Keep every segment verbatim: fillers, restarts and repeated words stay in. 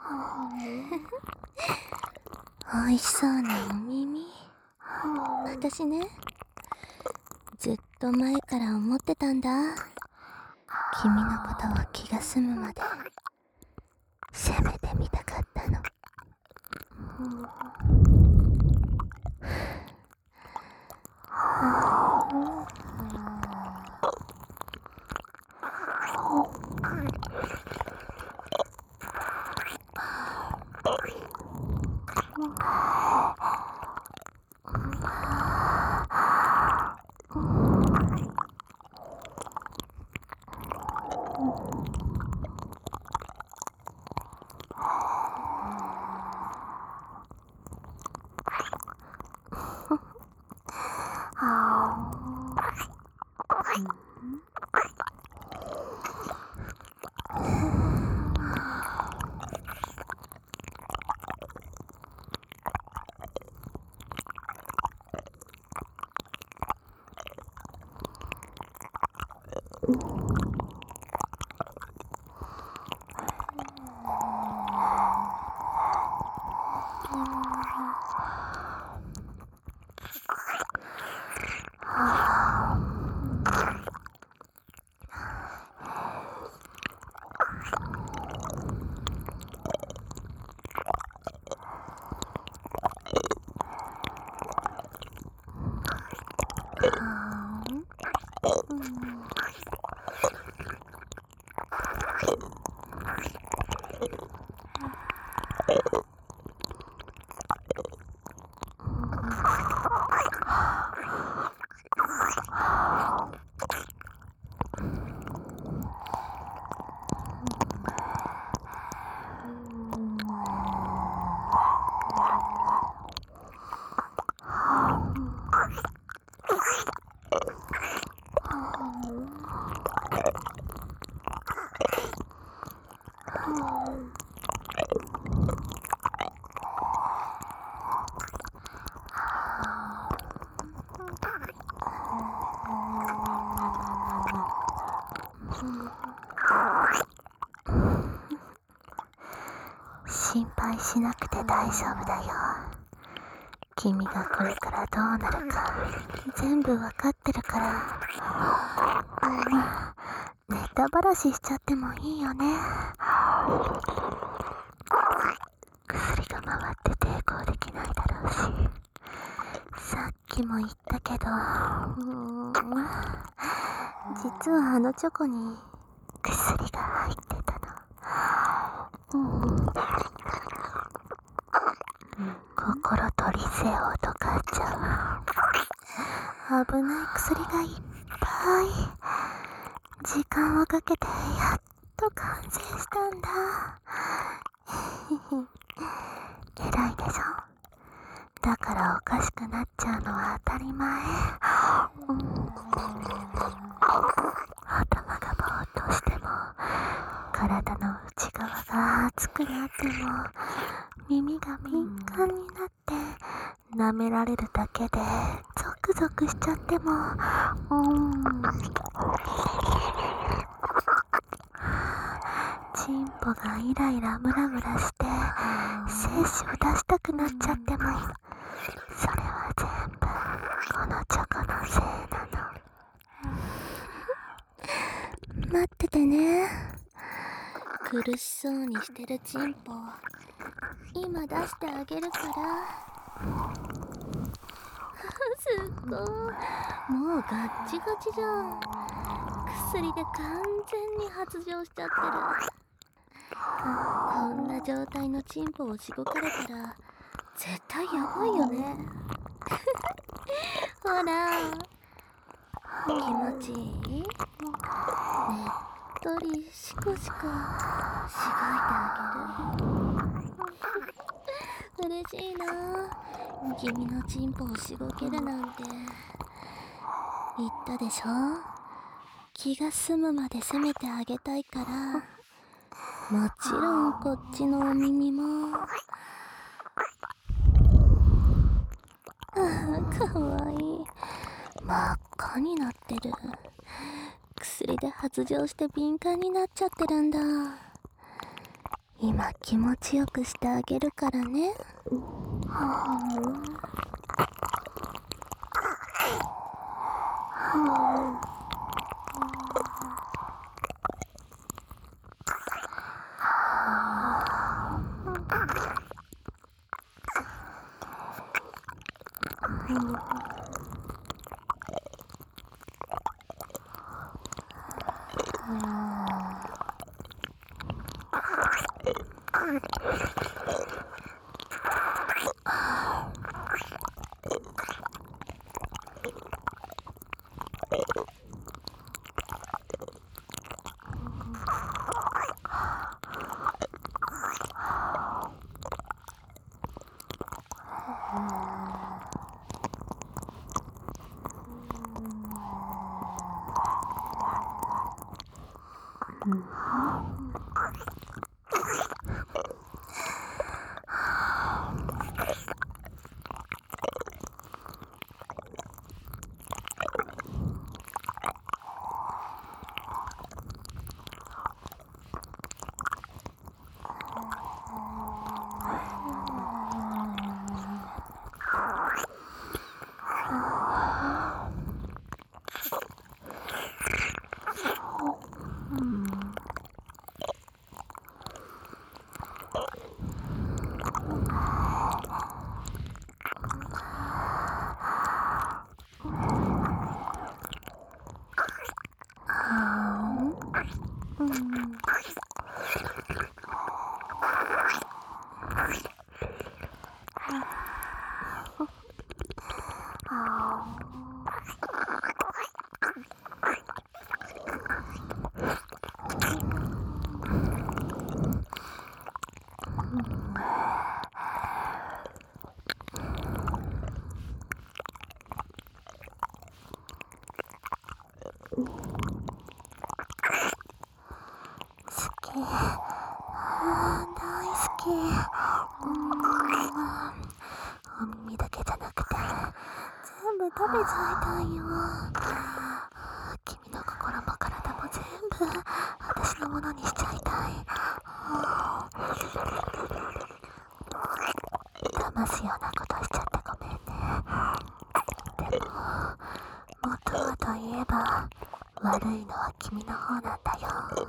美味しそうなお耳。私ね、ずっと前から思ってたんだ。君のことを気が済むまで攻めてみたかったの。心配しなくて大丈夫だよ。君がこれからどうなるか全部わかってるから。ネタばらししちゃってもいいよね。薬が回って抵抗できないだろうし、さっきも言ったけど、実はあのチョコに薬が入ってたの。心と理性を解かっちゃう危ない薬がいっぱい。時間をかけてやっと完成したんだ。偉いでしょ。だからおかしくなっちゃうのは当たり前。うん、頭がぼーっとしても、体の内側が熱くなっても、耳が敏感になって舐められるだけでゾクゾクしちゃっても、うん、チンポがイライラムラムラして精子を出したくなっちゃっても、それは全部このチョコのせいなの。待っててね。苦しそうにしてるチンポ今出してあげるから。すっごい、もうガッチガチじゃん。薬で完全に発情しちゃってる。こんな状態のチンポをしごかれたら絶対やばいよね。ほら、気持ちいい？ねっとりシコシコしごいてあげる。嬉しいな。君のチンポをしごけるなんて。言ったでしょ、気が済むまで責めてあげたいから。もちろんこっちのお耳も。ああ、かわいい。真っ赤になってる。薬で発情して敏感になっちゃってるんだ。 今気持ちよくしてあげるからね。海だけじゃなくて全部食べちゃいたいよ。君の心も体も全部私のものにしちゃいたい。騙すようなことしちゃってごめんね。でも元はといえば悪いのは君の方なんだよ。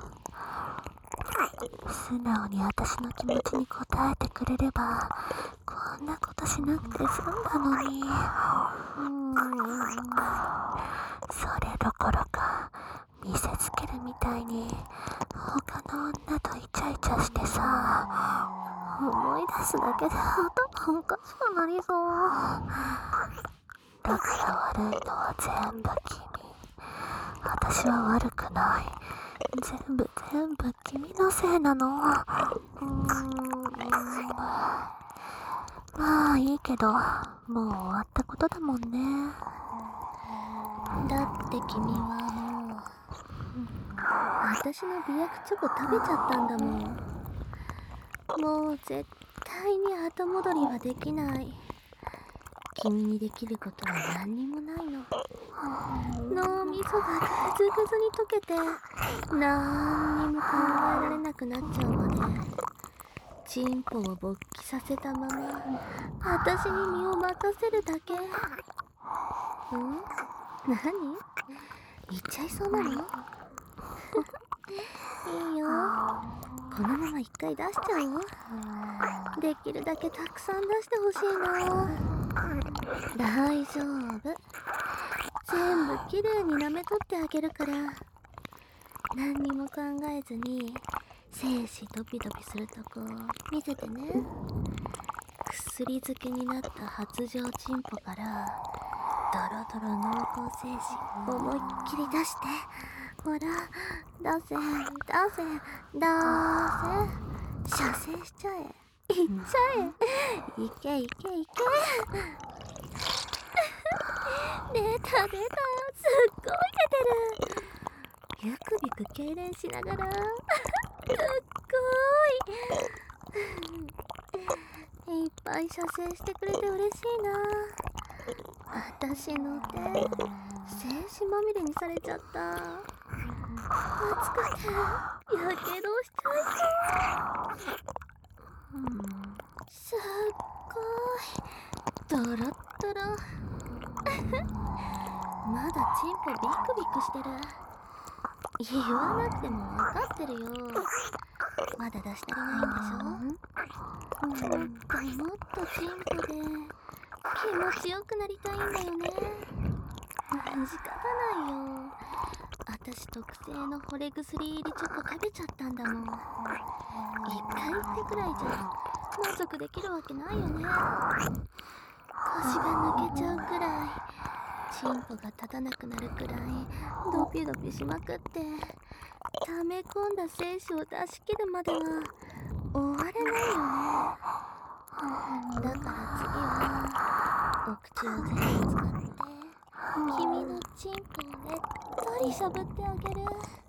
素直に私の気持ちに応えてくれればこんなことしなくて済んだのに。うーんそれどころか見せつけるみたいに他の女とイチャイチャしてさ、思い出すだけで頭おかしくなりそう。だから悪いのは全部君。私は悪くない。全部全部君のせいなの。うーんまあいいけど、もう終わったことだもんね。だって君はもう私の美薬チョコ食べちゃったんだもん。もう絶対に後戻りはできない。君にできることは何にもないの。脳みそがグズグズに溶けてなんにも考えられなくなっちゃうまでチンポを勃起させたまま私に身を任せるだけ。ん？何？言っちゃいそうなの？いいよ。このまま一回出しちゃおう。できるだけたくさん出してほしいな。大丈夫。全部きれいに舐め取ってあげるから。何にも考えずに精子ドピドピするとこ見せてね。薬漬けになった発情チンポからドロドロ濃厚精子思いっきり出して、ほら出せ出せ出せ、射精しちゃえ、いっちゃえ、いけいけいけ出た出た、すっごい出てる。ビクビク痙攣しながらすっごいいっぱい射精してくれて嬉しいな。私の手精子まみれにされちゃった。熱くてやけどしちゃいそう。 すっごいドロッドロまだチンポビクビクしてる。言わなくても分かってるよ。まだ出し足りないんでしょ。もっともっとチンポで気持ちよくなりたいんだよね。仕方ないよ。私特製の惚れ薬入りチョコ食べちゃったんだもん。一回ってくらいじゃ満足できるわけないよね。腰が抜けちゃうくらい、チンポが立たなくなるくらいドピドピしまくって、溜め込んだ精子を出し切るまでは終われないよね。だから次はお口を全部使って君のチンポをねっとりしゃぶってあげる。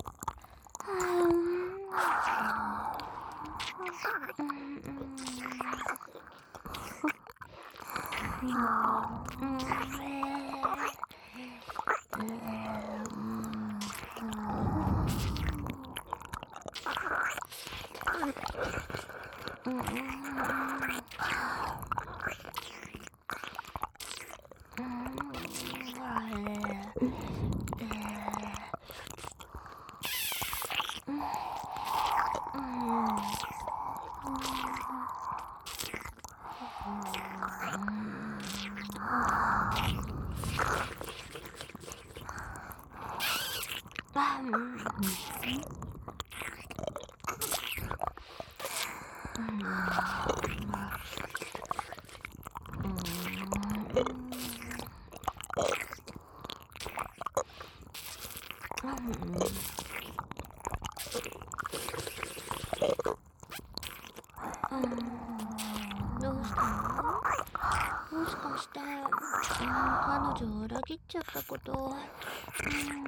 どうしたの？もしかして、うん、彼女を裏切っちゃったこと、うん、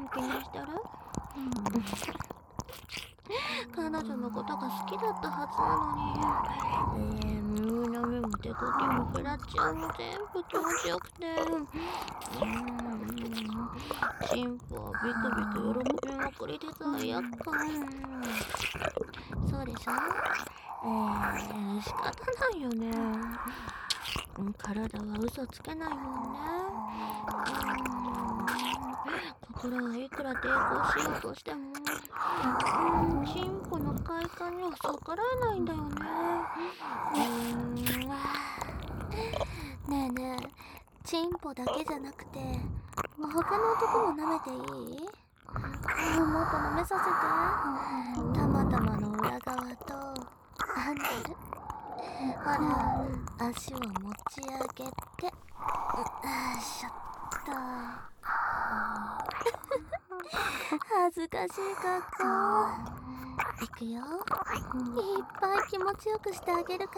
気にしてる？彼女のことが好きだったはずなのに、えー、耳の目も手こきもフラチオも全部気持ちよくて、うん、チンポはビクビク喜びまくりで罪悪感。そうでしょ？えー、仕方ないよね。体は嘘つけないもんね。心はいくら抵抗しようとしても、うん、チンポの快感には逆らえないんだよね。うーん、ねえねえ、チンポだけじゃなくて他の男も舐めていい？もっと舐めさせて。たまたまの裏側とアンデル、ほら足を持ち上げて、よいしょっと。恥ずかしい格好。いくよ。いっぱい気持ちよくしてあげるから。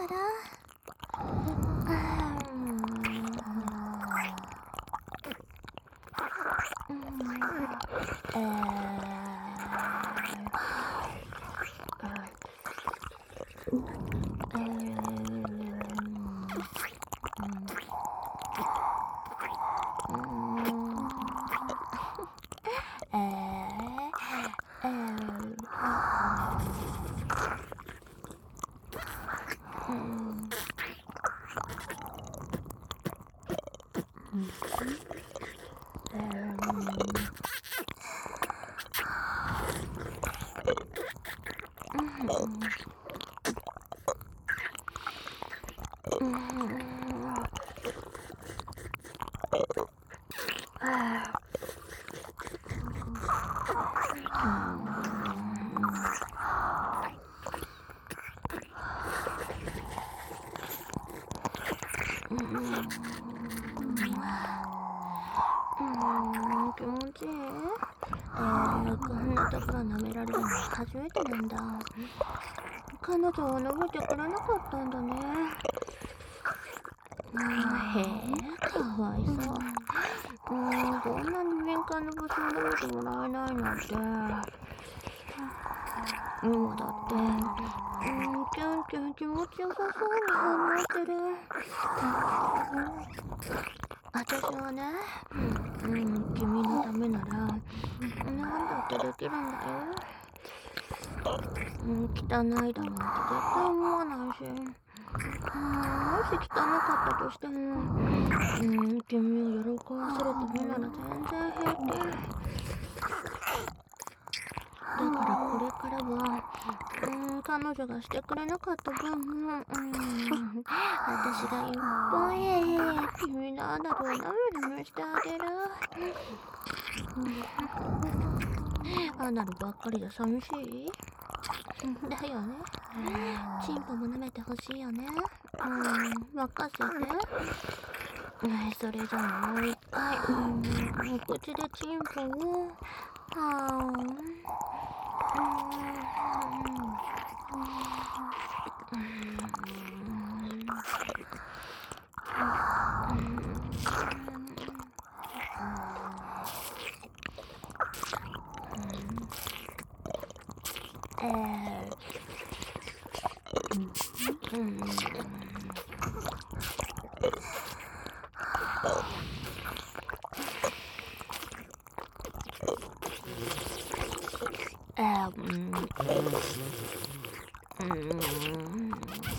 え気持ちいい？えー、こんなところ舐められるの初めてなんだ。彼女は舐めてくれなかったんだね。へえ、かわいそう。うん、こんなに敏感な場所を舐めてもらえないなんて。今だって、うん、キュンキュン気持ちよさそうに反応してる。私はね、うん、君のためなら、なんだってできるんだよ。うん、汚いだなんて絶対思わないし、 し汚かったとしても、うん、君を喜ばせるためなら全然平気。だからこれからは、うん、彼女がしてくれなかった分、うん、私がいっぱい君のアナルをなめなめしてあげる。アナルばっかりじゃ寂しいだよね。チンポも舐めてほしいよね。うん、任せて。それじゃあもう一回、うん、口でチンポを、はーん。えー、うん、えー、うん、うん、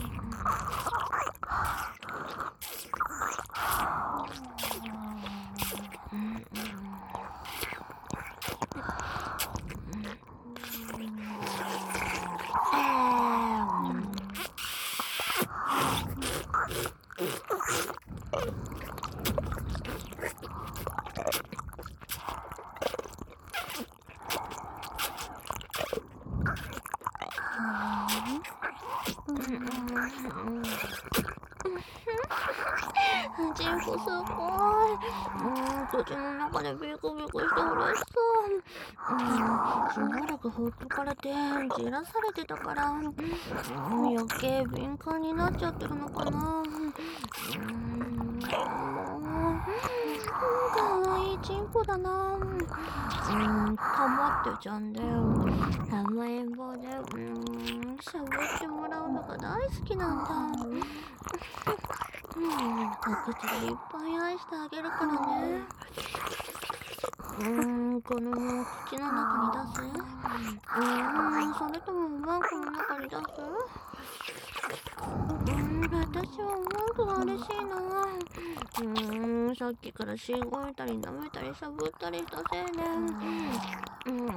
チンポすごい。うん、口の中でビクビクして嬉しそう。うん、しばらくほっとかれてじらされてたから、うん、余計敏感になっちゃってるのかな。うん、もう、かわいいチンポだな。うん、かまってちゃんで、甘えん坊で、うん、しゃぶってもらうのが大好きなんだ。うん、お口でいっぱい愛してあげるからね。うーん、このまま口の中に出す？うーん、それともおまんこの中に出す？うーん、私はおまんこが嬉しいな。うーん、さっきからしごいたり舐めたりしゃぶったりしたせいで、うん、うん、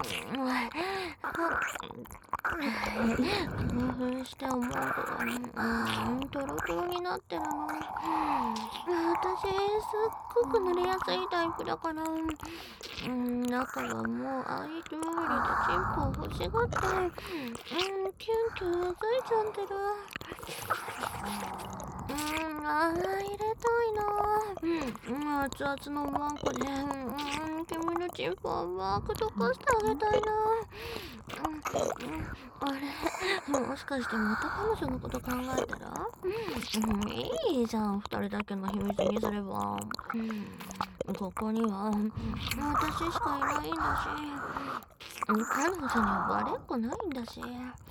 興奮しておまんこが、うん、トロトロになってるの。私、すっごく濡れやすいタイプだから、うん、中はもうアイドルでチンポを欲しがって、うん、キュンキュンうずいちゃってる。うん、あー、入れたいな。うん、熱々のおまんこで、うん、君のチンポをうまく溶かしてあげたいな。うん、うん、あれ、もしかしてまた彼女のこと考えてる？うん、いいじゃん、二人だけの秘密にすれば。うん、ここには私しかいないんだし、彼女にはバレっこないんだし。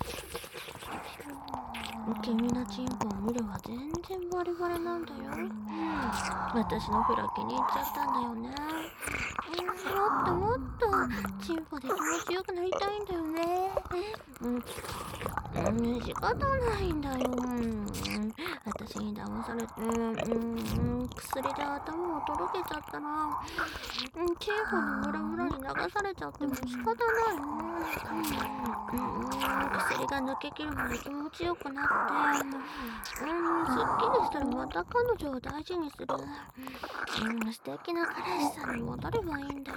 君のチンポを見れば全然バレバレなんだよ。私のフラ気に入っちゃったんだよね。うん、もっともっとチンポで気持ちよくなりたいんだよね。うん、うん、仕方ないんだよ。うん、私に騙されて、うん、薬で頭をとろけちゃったら、うん、チンポのムラムラに流されちゃっても仕方ないの。うん、薬が抜けきるまで気持ちよくなって、うん、すっきりしたらまた彼女を大事にする。うん、素敵な彼氏さんに戻ればいいんだよ。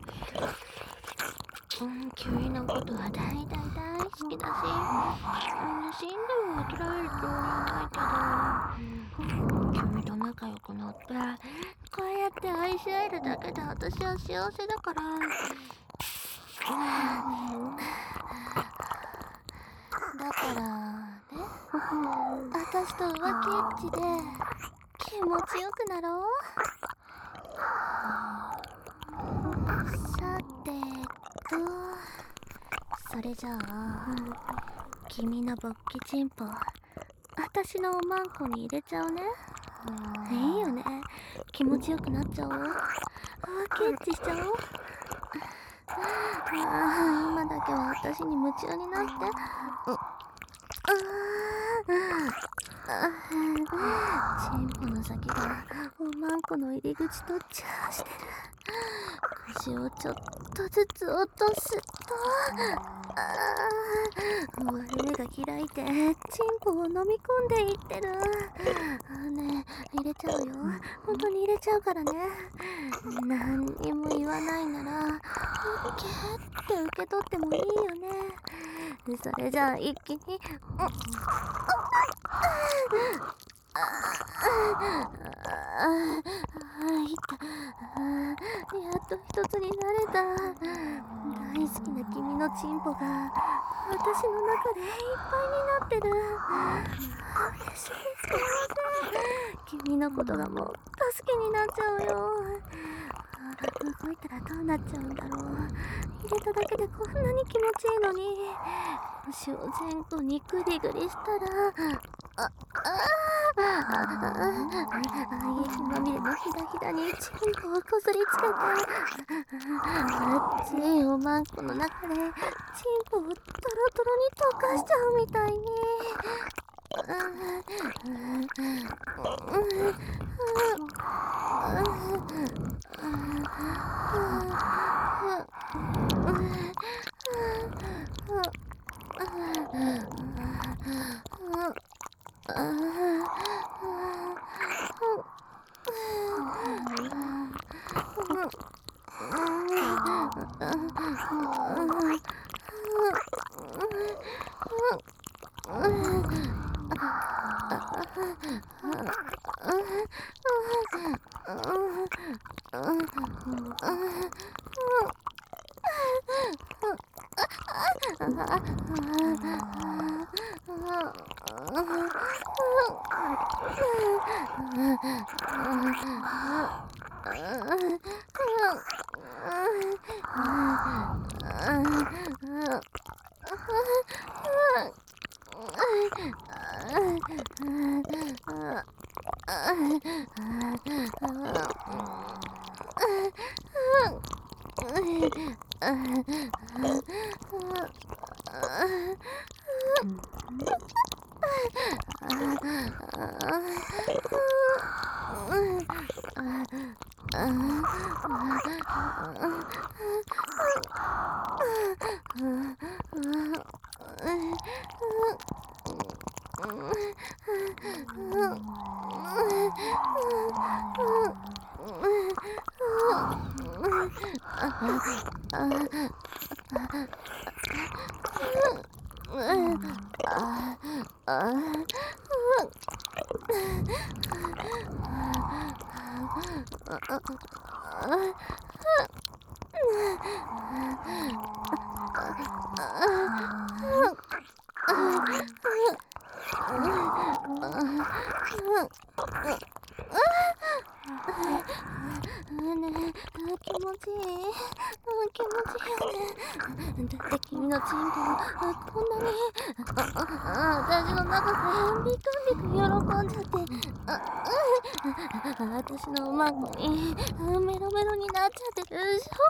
うん、君のことは大大大好きだし、うん、死んでも諦めるつもりはないけど、君と仲良くなって、こうやって愛し合えるだけで私は幸せだから、だからね、私と浮気エッチで気持ちよくなろう。さてと、それじゃあ、君の勃起チンポ、私のおまんこに入れちゃうね。いいよね。気持ちよくなっちゃおう。浮気エッチしちゃおう。ああ、今だけは私に夢中になって。うああ、 チンポの先がおまんこの入り口とチャーしてる。口をちょっとずつ落とすと、割れ目が開いてチンポを飲み込んでいってる。ねえ、入れちゃうよ。本当に入れちゃうからね。何にも言わないならオッケーって受け取ってもいいよね。それじゃあ一気に、うん、ああ、いた。やっと一つになれた。大好きな君のチンポが私の中でいっぱいになってる。嬉しい。君のことがもう助けになっちゃうよ。動いたらどうなっちゃうんだろう。入れただけでこんなに気持ちいいのに。腰を前後にグリグリしたら、あ、ああ、液まみれのひだひだにチンポをこすりつけて、熱いおまんこの中でチンポをトロトロに溶かしちゃうみたいに。だって君のチンポこんなに私の中でビクビク喜んじゃって私のおまんこにメロメロになっちゃってる証拠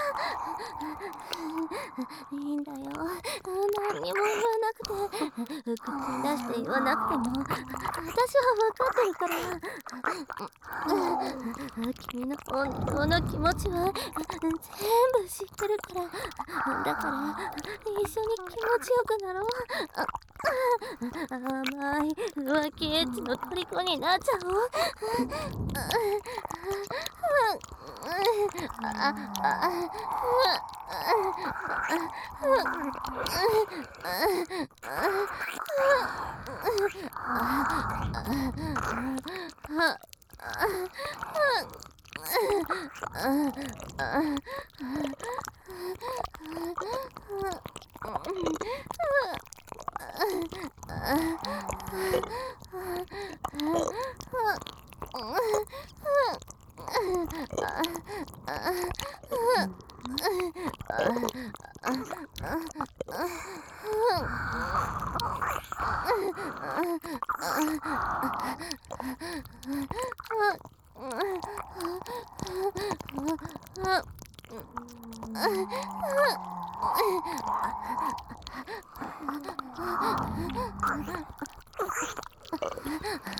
じゃん。いいんだよ、何にも言わなくて、口に出して言わなくても私は分かってるから。君の本当の気持ちは全部知ってるから、だから一緒に気持ちよくなろう。甘い浮気エッチの虜になっちゃおう。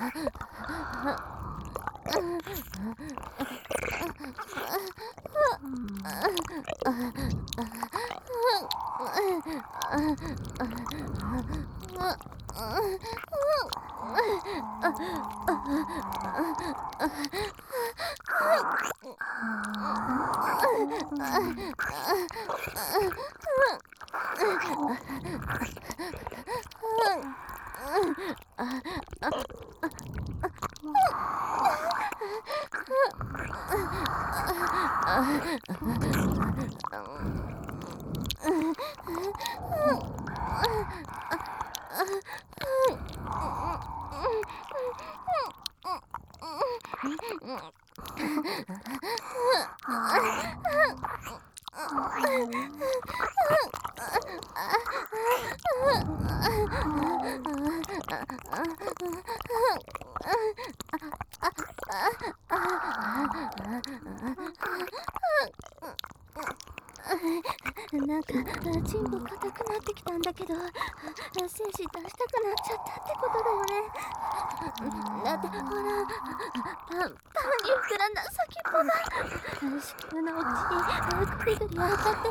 なんかチンポ硬くなってきたんだけど、精子出したくなっちゃったってことだよね。だってほら、パンパンに膨らんだ先っぽが子宮の奥にグリグリ当たって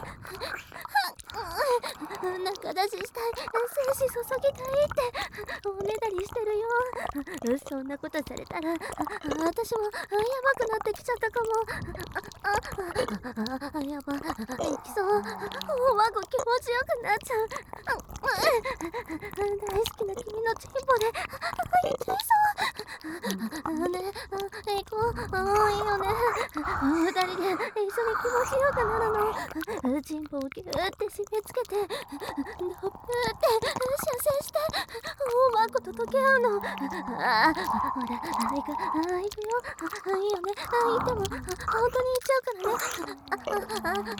中出ししたい、精子注ぎたいっておねだりしてるよ。そんなことされたら私もやばくなってきちゃったかも。ああやばいきそう。おわご気持ちよくなっちゃう。大好きな君のチンポでいきそうね。行こう。いいよね。二人で一緒に気持ちよくなるの。チンポをギューって締め付けてドップって射精しておわごと溶け合うの。ああほら行く行くよ。いいよね。行っても本当に行っちゃうからね。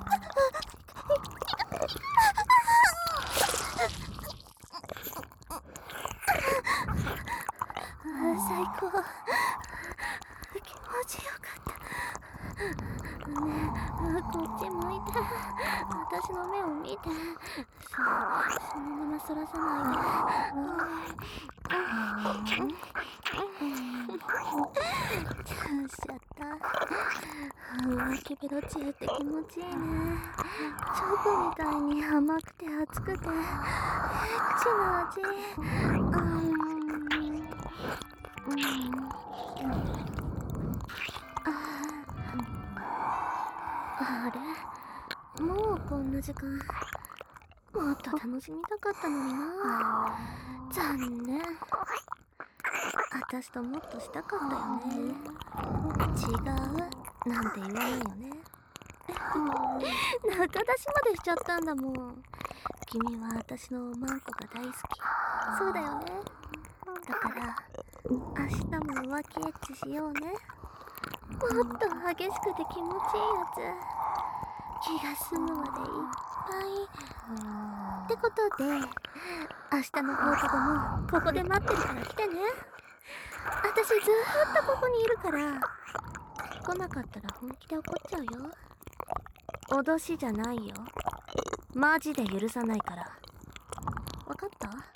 最高。気持ちよかった。ねえ、こっち向いて。私の目を見て。そ、そのままそらさないで。チャンしちゃった。浮気ベロチエって気持ちいいね。チョコみたいに甘くて熱くてエッチな味。うんうんあれもうこんな時間。もっと楽しみたかったのにな。残念。私ともっとしたかったよね。違うなんて言わないよね。仲出しまでしちゃったんだもん。君は私のマンコが大好き。そうだよね。だから明日も浮気エッチしようね。もっと激しくて気持ちいいやつ。気が済むまでいっぱいってことで、明日の放課後もここで待ってるから来てね。私ずーっとここにいるから。来なかったら本気で怒っちゃうよ。脅しじゃないよ。マジで許さないから。わかった？